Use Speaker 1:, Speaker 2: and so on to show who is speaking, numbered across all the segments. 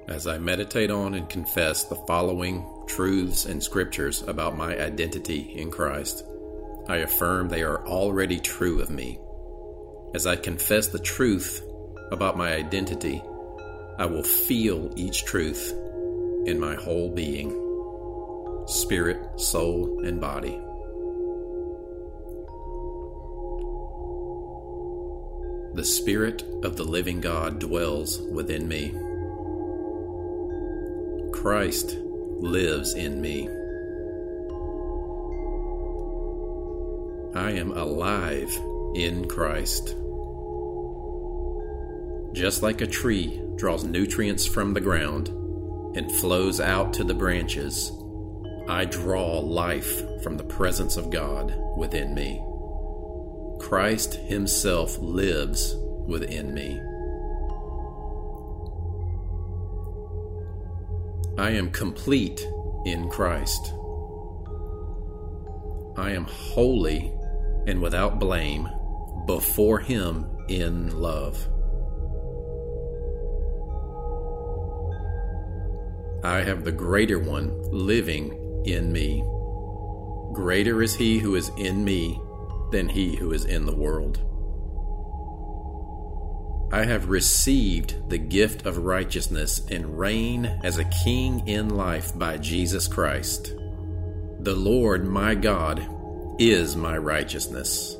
Speaker 1: As I meditate on and confess the following truths and scriptures about my identity in Christ, I affirm they are already true of me. As I confess the truth about my identity, I will feel each truth in my whole being, spirit, soul, and body. The Spirit of the living God dwells within me. Christ lives in me. I am alive in Christ. Just like a tree draws nutrients from the ground and flows out to the branches, I draw life from the presence of God within me. Christ Himself lives within me. I am complete in Christ. I am holy and without blame before Him in love. I have the greater one living in me. Greater is He who is in me than he who is in the world. I have received the gift of righteousness and reign as a king in life by Jesus Christ. The Lord my God is my righteousness.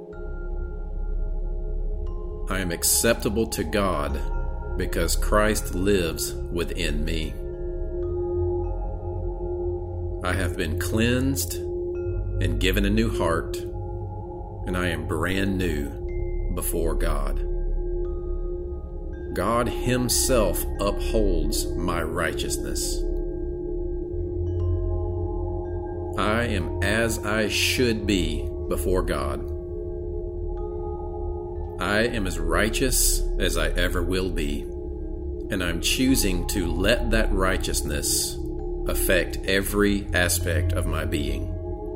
Speaker 1: I am acceptable to God because Christ lives within me. I have been cleansed and given a new heart, and I am brand new before God. God Himself upholds my righteousness. I am as I should be before God. I am as righteous as I ever will be, and I'm choosing to let that righteousness affect every aspect of my being.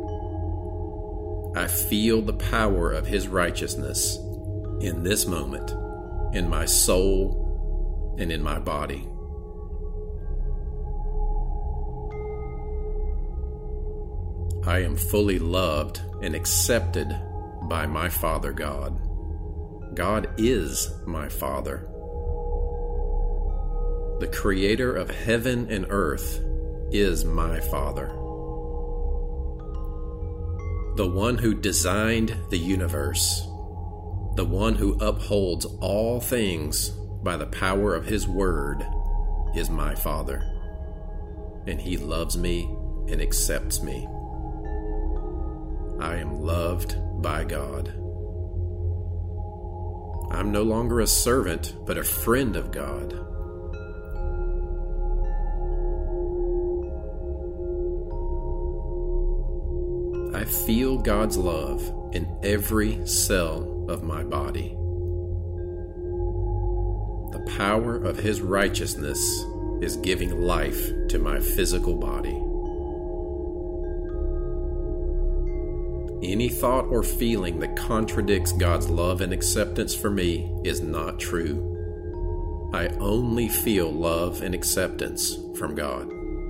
Speaker 1: I feel the power of His righteousness in this moment, in my soul and in my body. I am fully loved and accepted by my Father God. God is my Father. The Creator of heaven and earth is my Father. The one who designed the universe, the one who upholds all things by the power of His word, is my Father, and He loves me and accepts me. I am loved by God. I'm no longer a servant, but a friend of God. I feel God's love in every cell of my body. The power of His righteousness is giving life to my physical body. Any thought or feeling that contradicts God's love and acceptance for me is not true. I only feel love and acceptance from God.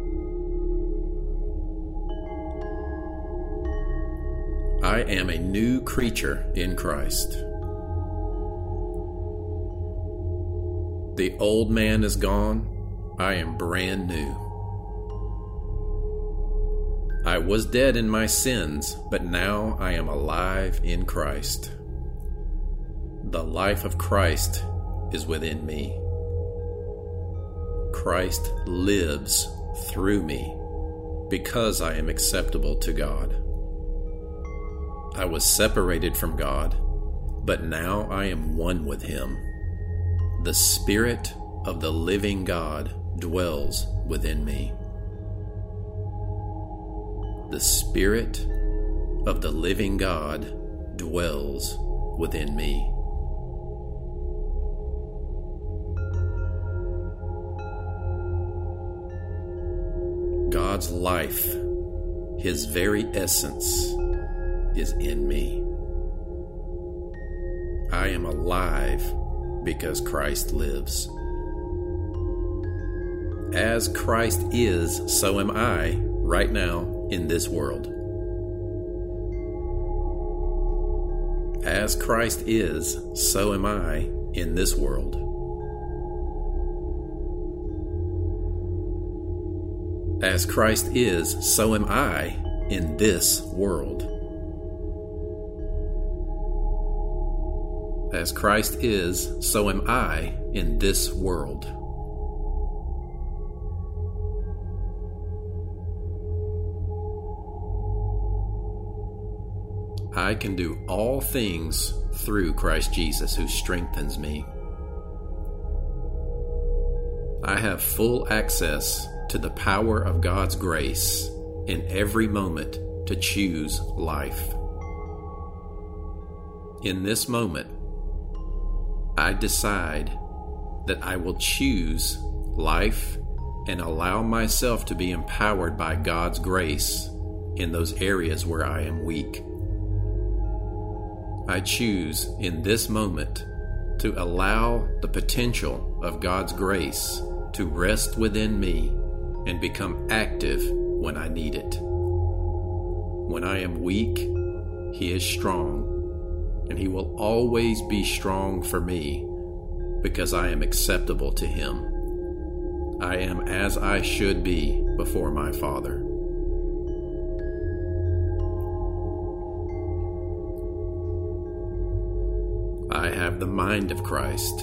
Speaker 1: I am a new creature in Christ. The old man is gone. I am brand new. I was dead in my sins, but now I am alive in Christ. The life of Christ is within me. Christ lives through me because I am acceptable to God. I was separated from God, but now I am one with Him. The Spirit of the living God dwells within me. The Spirit of the living God dwells within me. God's life, His very essence, is in me. I am alive because Christ lives. as Christ is, so am I right now in this world. As Christ is, so am I in this world. As Christ is, so am I in this world. As Christ is, so am I in this world. I can do all things through Christ Jesus who strengthens me. I have full access to the power of God's grace in every moment to choose life. In this moment, I decide that I will choose life and allow myself to be empowered by God's grace in those areas where I am weak. I choose in this moment to allow the potential of God's grace to rest within me and become active when I need it. When I am weak, He is strong, and He will always be strong for me because I am acceptable to Him. I am as I should be before my Father. I have the mind of Christ.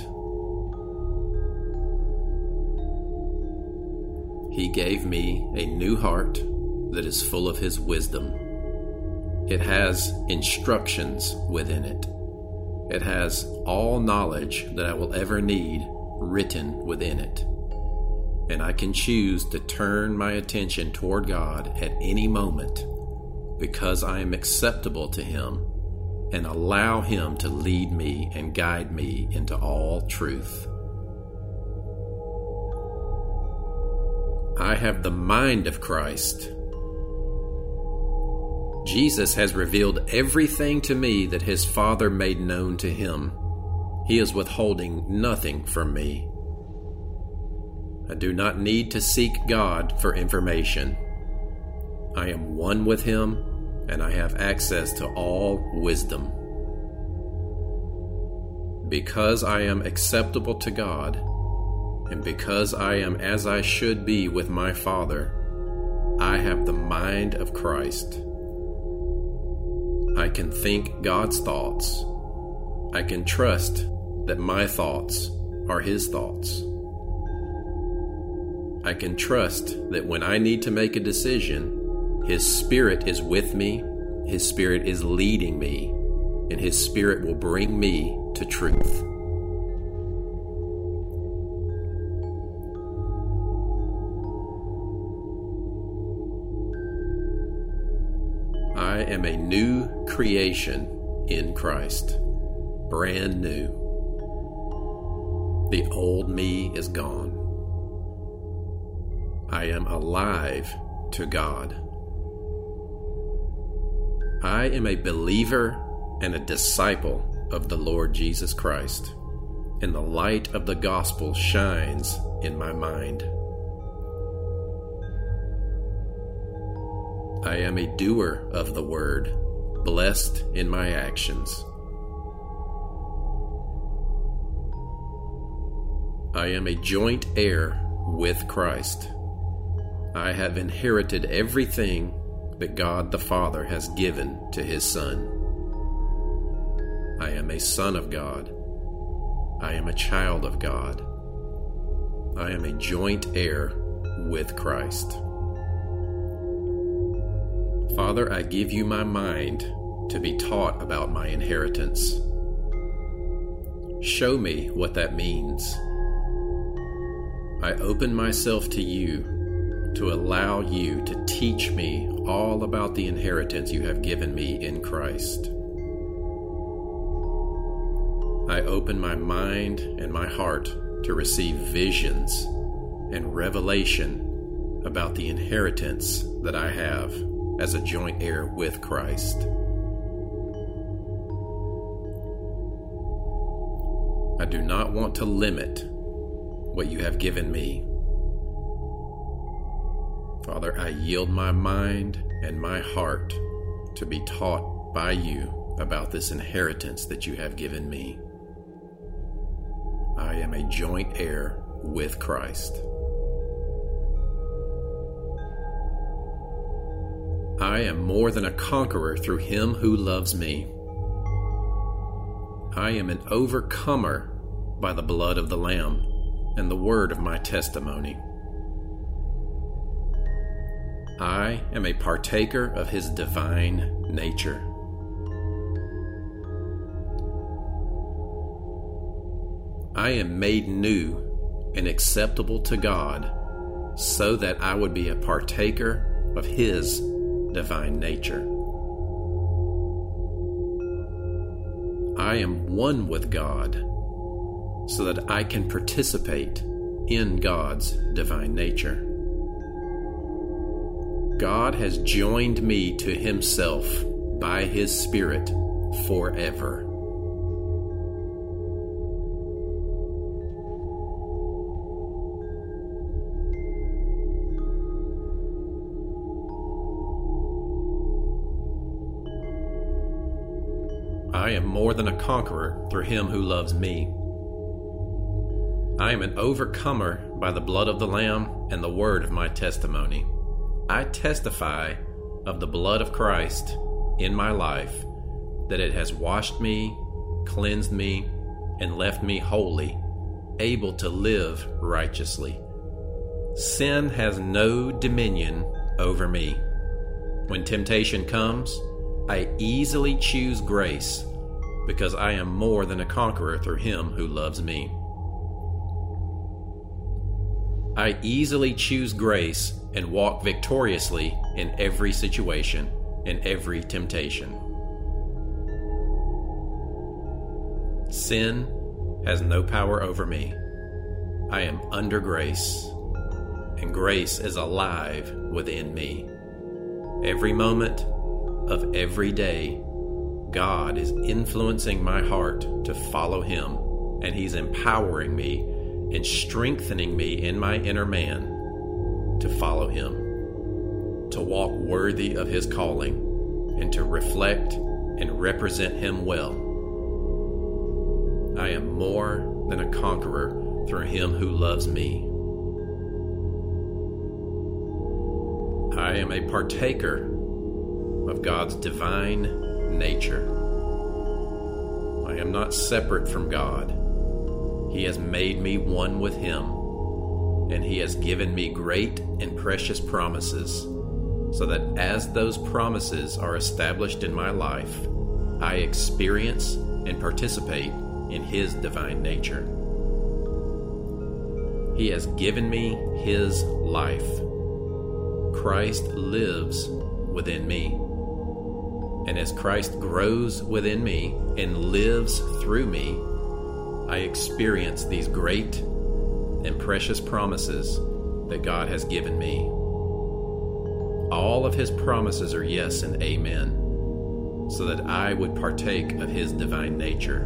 Speaker 1: He gave me a new heart that is full of His wisdom. It has instructions within it. It has all knowledge that I will ever need written within it. And I can choose to turn my attention toward God at any moment because I am acceptable to Him and allow Him to lead me and guide me into all truth. I have the mind of Christ. Jesus has revealed everything to me that His Father made known to Him. He is withholding nothing from me. I do not need to seek God for information. I am one with Him, and I have access to all wisdom. Because I am acceptable to God, and because I am as I should be with my Father, I have the mind of Christ. I can think God's thoughts. I can trust that my thoughts are His thoughts. I can trust that when I need to make a decision, His Spirit is with me, His Spirit is leading me, and His Spirit will bring me to truth. I am a new creation in Christ, brand new. The old me is gone. I am alive to God. I am a believer and a disciple of the Lord Jesus Christ, and the light of the gospel shines in my mind. I am a doer of the word, blessed in my actions. I am a joint heir with Christ. I have inherited everything that God the Father has given to His Son. I am a son of God. I am a child of God. I am a joint heir with Christ. Father, I give You my mind to be taught about my inheritance. Show me what that means. I open myself to You to allow You to teach me all about the inheritance You have given me in Christ. I open my mind and my heart to receive visions and revelation about the inheritance that I have as a joint heir with Christ. I do not want to limit what You have given me. Father, I yield my mind and my heart to be taught by you about this inheritance that you have given me. I am a joint heir with Christ. I am more than a conqueror through him who loves me. I am an overcomer by the blood of the Lamb and the word of my testimony. I am a partaker of his divine nature. I am made new and acceptable to God so that I would be a partaker of his divine nature. I am one with God so that I can participate in God's divine nature. God has joined me to himself by his Spirit forever. I am more than a conqueror through him who loves me. I am an overcomer by the blood of the Lamb and the word of my testimony. I testify of the blood of Christ in my life, that it has washed me, cleansed me, and left me holy, able to live righteously. Sin has no dominion over me. When temptation comes, I easily choose grace because I am more than a conqueror through him who loves me. I easily choose grace and walk victoriously in every situation, in every temptation. Sin has no power over me. I am under grace, and grace is alive within me. Every moment of every day, God is influencing my heart to follow him, and he's empowering me and strengthening me in my inner man to follow him, to walk worthy of his calling, and to reflect and represent him well. I am more than a conqueror through him who loves me. I am a partaker of God's divine nature. I am not separate from God. He has made me one with him, and he has given me great and precious promises, so that as those promises are established in my life, I experience and participate in his divine nature. He has given me his life. Christ lives within me. And as Christ grows within me and lives through me, I experience these great and precious promises that God has given me. All of his promises are yes and amen, so that I would partake of his divine nature.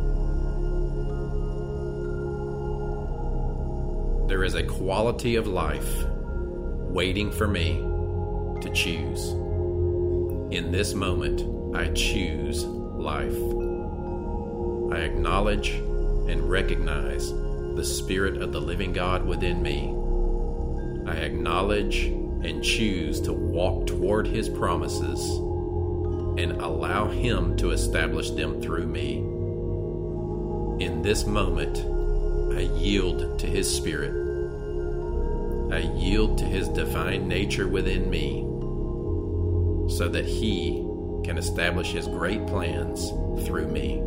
Speaker 1: There is a quality of life waiting for me to choose. In this moment, I choose life. I acknowledge and recognize the Spirit of the living God within me. I acknowledge and choose to walk toward his promises and allow him to establish them through me. In this moment, I yield to his Spirit. I yield to his divine nature within me, so that he can establish his great plans through me.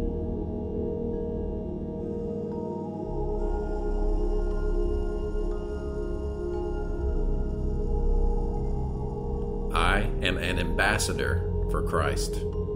Speaker 1: I am an ambassador for Christ.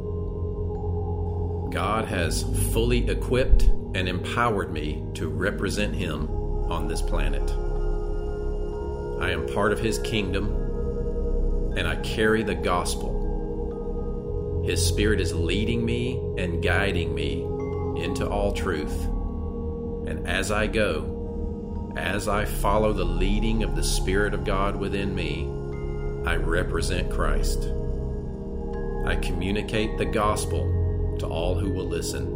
Speaker 1: God has fully equipped and empowered me to represent him on this planet. I am part of his kingdom, and I carry the gospel. His Spirit is leading me and guiding me into all truth. And as I go, as as I follow the leading of the Spirit of God within me, I represent Christ. I communicate the gospel to all who will listen.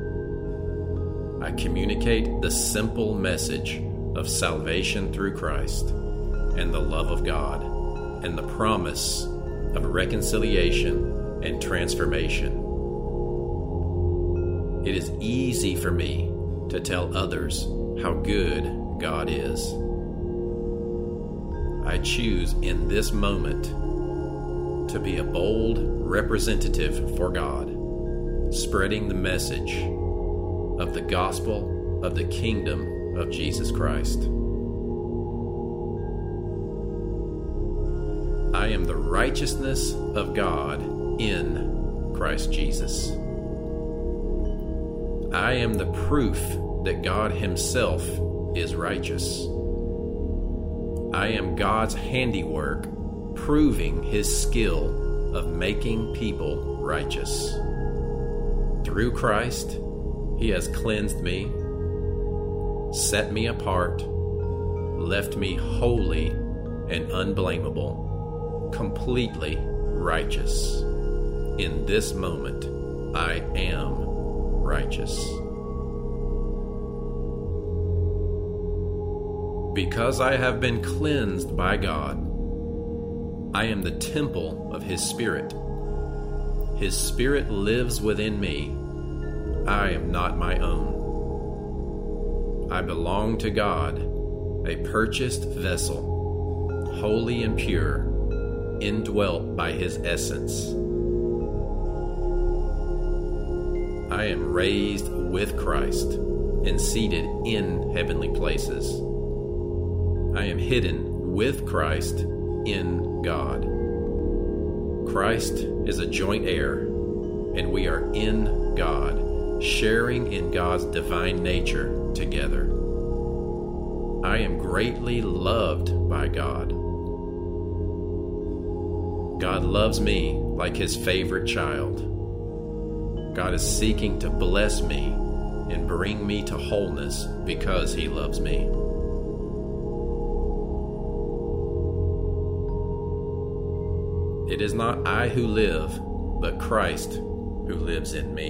Speaker 1: I communicate the simple message of salvation through Christ and the love of God and the promise of reconciliation and transformation. It is easy for me to tell others how good God is. I choose in this moment to be a bold representative for God, spreading the message of the gospel of the kingdom of Jesus Christ. I am the righteousness of God in Christ Jesus. I am the proof that God Himself is righteous. I am God's handiwork, proving His skill of making people righteous. Through Christ, He has cleansed me, set me apart, left me holy and unblameable, completely righteous. In this moment, I am righteous. Because I have been cleansed by God, I am the temple of His Spirit. His Spirit lives within me. I am not my own. I belong to God, a purchased vessel, holy and pure, indwelt by His essence. I am raised with Christ and seated in heavenly places. I am hidden with Christ in God. Christ is a joint heir, and we are in God, sharing in God's divine nature together. I am greatly loved by God. God loves me like His favorite child. God is seeking to bless me and bring me to wholeness because He loves me. It is not I who live, but Christ who lives in me.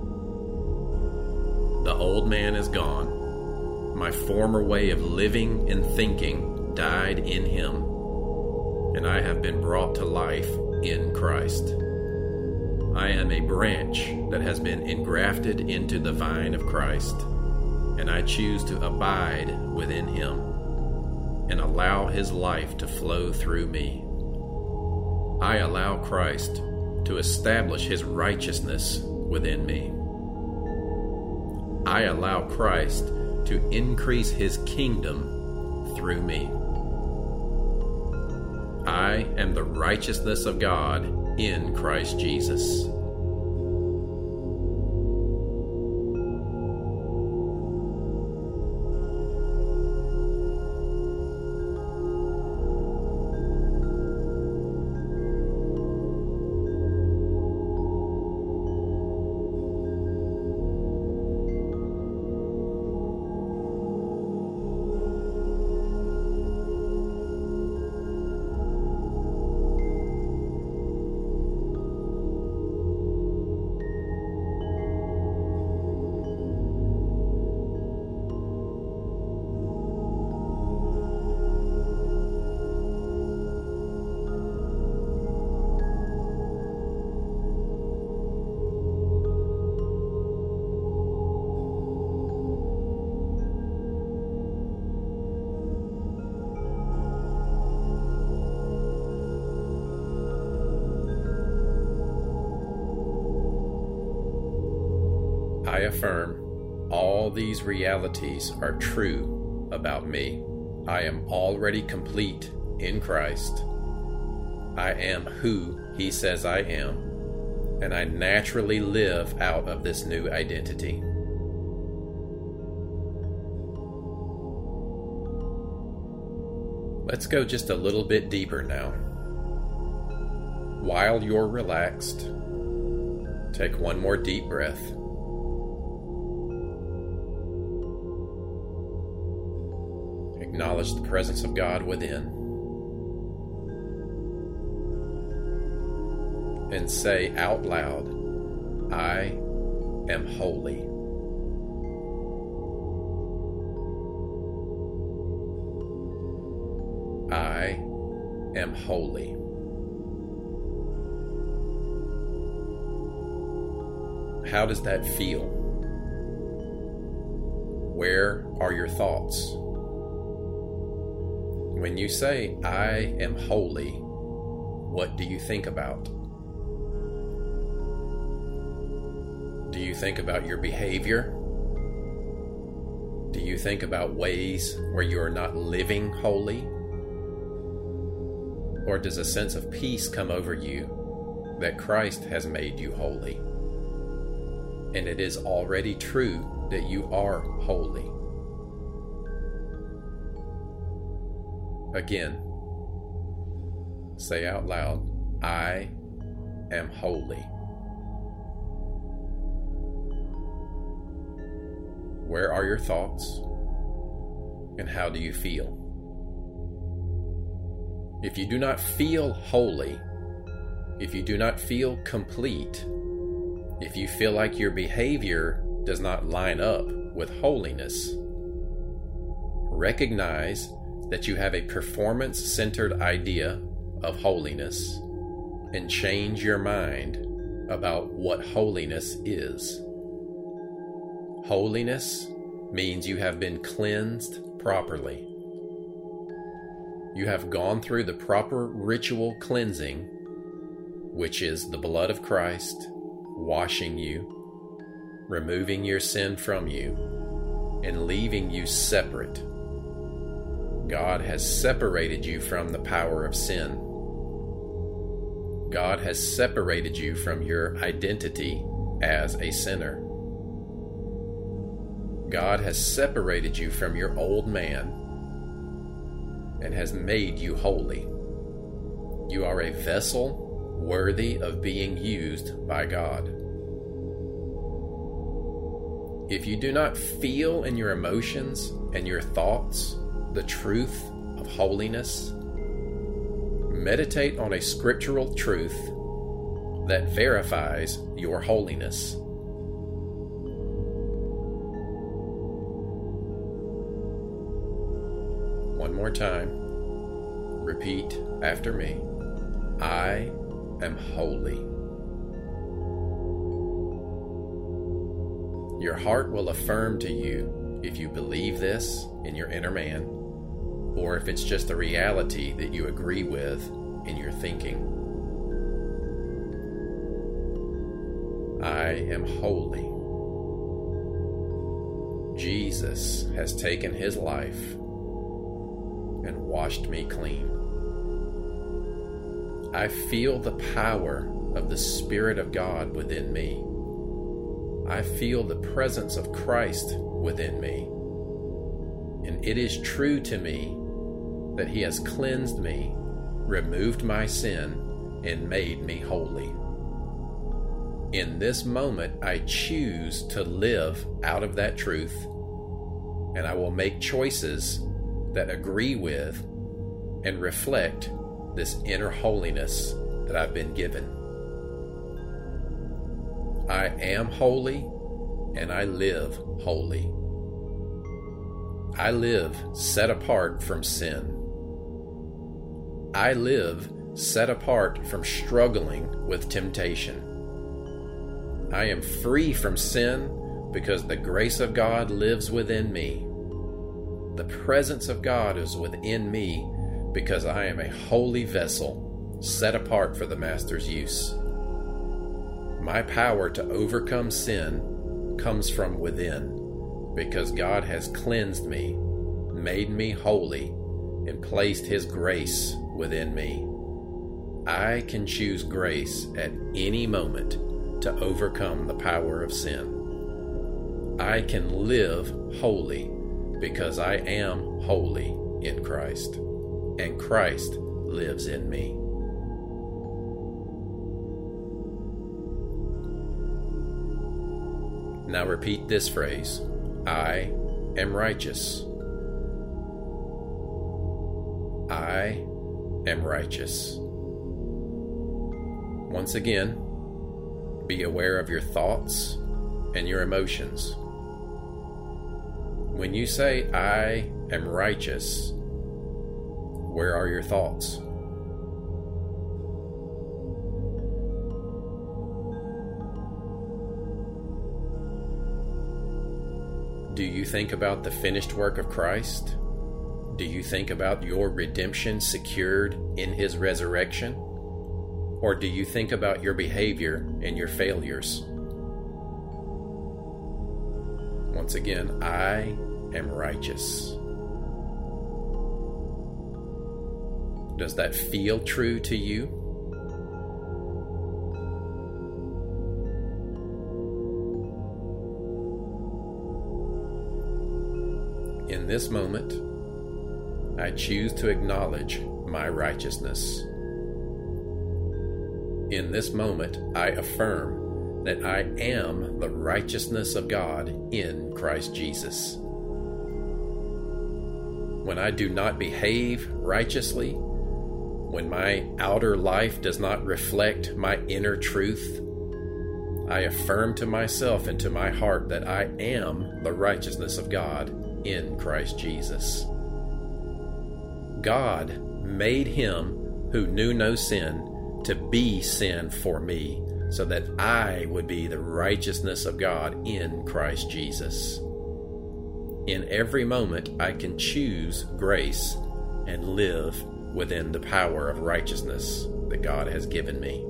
Speaker 1: The old man is gone. My former way of living and thinking died in Him, and I have been brought to life in Christ. I am a branch that has been engrafted into the vine of Christ, and I choose to abide within Him and allow His life to flow through me. I allow Christ to establish His righteousness within me. I allow Christ to increase His kingdom through me. I am the righteousness of God in Christ Jesus. I affirm all these realities are true about me. I am already complete in Christ. I am who He says I am, and I naturally live out of this new identity. Let's go just a little bit deeper now. While you're relaxed, take one more deep breath. Acknowledge the presence of God within. And say out loud, I am holy. I am holy. How does that feel? Where are your thoughts? When you say, I am holy, what do you think about? Do you think about your behavior? Do you think about ways where you are not living holy? Or does a sense of peace come over you that Christ has made you holy? And it is already true that you are holy. Again, say out loud, I am holy. Where are your thoughts? And how do you feel? If you do not feel holy, if you do not feel complete, if you feel like your behavior does not line up with holiness, recognize that you have a performance-centered idea of holiness and change your mind about what holiness is. Holiness means you have been cleansed properly. You have gone through the proper ritual cleansing, which is the blood of Christ washing you, removing your sin from you, and leaving you separate. God has separated you from the power of sin. God has separated you from your identity as a sinner. God has separated you from your old man and has made you holy. You are a vessel worthy of being used by God. If you do not feel in your emotions and your thoughts the truth of holiness, meditate on a scriptural truth that verifies your holiness. One more time. Repeat after me. I am holy. Your heart will affirm to you if you believe this in your inner man, or if it's just a reality that you agree with in your thinking. I am holy. Jesus has taken his life and washed me clean. I feel the power of the Spirit of God within me. I feel the presence of Christ within me. And it is true to me that he has cleansed me, removed my sin, and made me holy. In this moment, I choose to live out of that truth, and I will make choices that agree with and reflect this inner holiness that I've been given. I am holy, and I live holy. I live set apart from sin. I live set apart from struggling with temptation. I am free from sin because the grace of God lives within me. The presence of God is within me because I am a holy vessel set apart for the Master's use. My power to overcome sin comes from within because God has cleansed me, made me holy, and placed his grace within me. I can choose grace at any moment to overcome the power of sin. I can live holy because I am holy in Christ, and Christ lives in me. Now repeat this phrase: I am righteous. I am righteous. Once again, be aware of your thoughts and your emotions. When you say, I am righteous, where are your thoughts? Do you think about the finished work of Christ? Do you think about your redemption secured in His resurrection? Or do you think about your behavior and your failures? Once again, I am righteous. Does that feel true to you? In this moment, I choose to acknowledge my righteousness. In this moment, I affirm that I am the righteousness of God in Christ Jesus. When I do not behave righteously, when my outer life does not reflect my inner truth, I affirm to myself and to my heart that I am the righteousness of God in Christ Jesus. God made Him who knew no sin to be sin for me, so that I would be the righteousness of God in Christ Jesus. In every moment, I can choose grace and live within the power of righteousness that God has given me.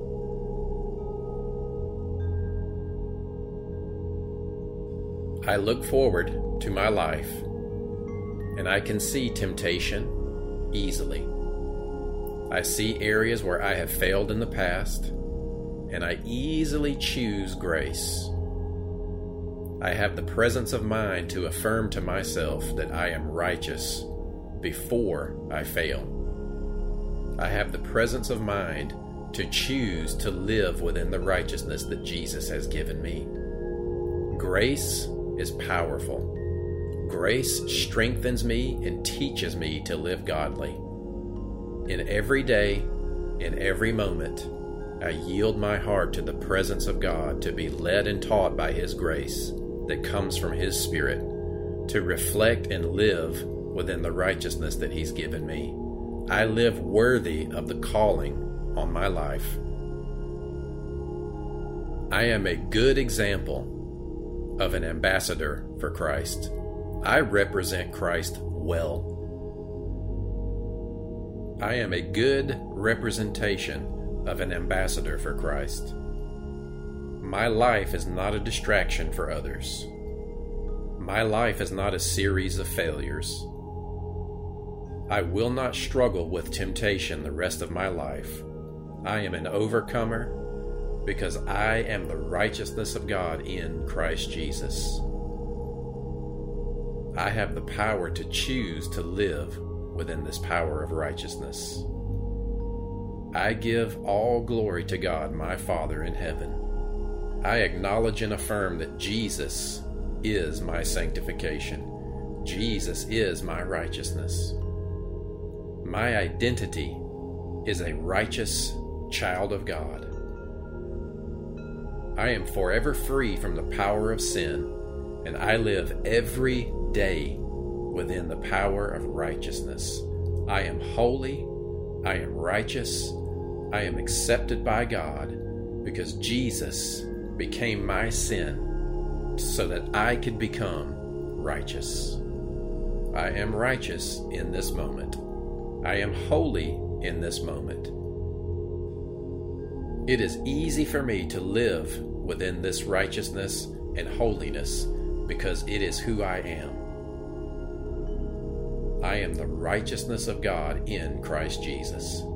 Speaker 1: I look forward to my life, and I can see temptation easily. I see areas where I have failed in the past, and I easily choose grace. I have the presence of mind to affirm to myself that I am righteous before I fail. I have the presence of mind to choose to live within the righteousness that Jesus has given me. Grace is powerful. Grace strengthens me and teaches me to live godly. In every day, in every moment, I yield my heart to the presence of God to be led and taught by His grace that comes from His Spirit, to reflect and live within the righteousness that He's given me. I live worthy of the calling on my life. I am a good example of an ambassador for Christ. I represent Christ well. I am a good representation of an ambassador for Christ. My life is not a distraction for others. My life is not a series of failures. I will not struggle with temptation the rest of my life. I am an overcomer because I am the righteousness of God in Christ Jesus. I have the power to choose to live within this power of righteousness. I give all glory to God, my Father in heaven. I acknowledge and affirm that Jesus is my sanctification. Jesus is my righteousness. My identity is a righteous child of God. I am forever free from the power of sin, and I live every day within the power of righteousness. I am holy, I am righteous, I am accepted by God because Jesus became my sin so that I could become righteous. I am righteous in this moment. I am holy in this moment. It is easy for me to live within this righteousness and holiness because it is who I am. I am the righteousness of God in Christ Jesus.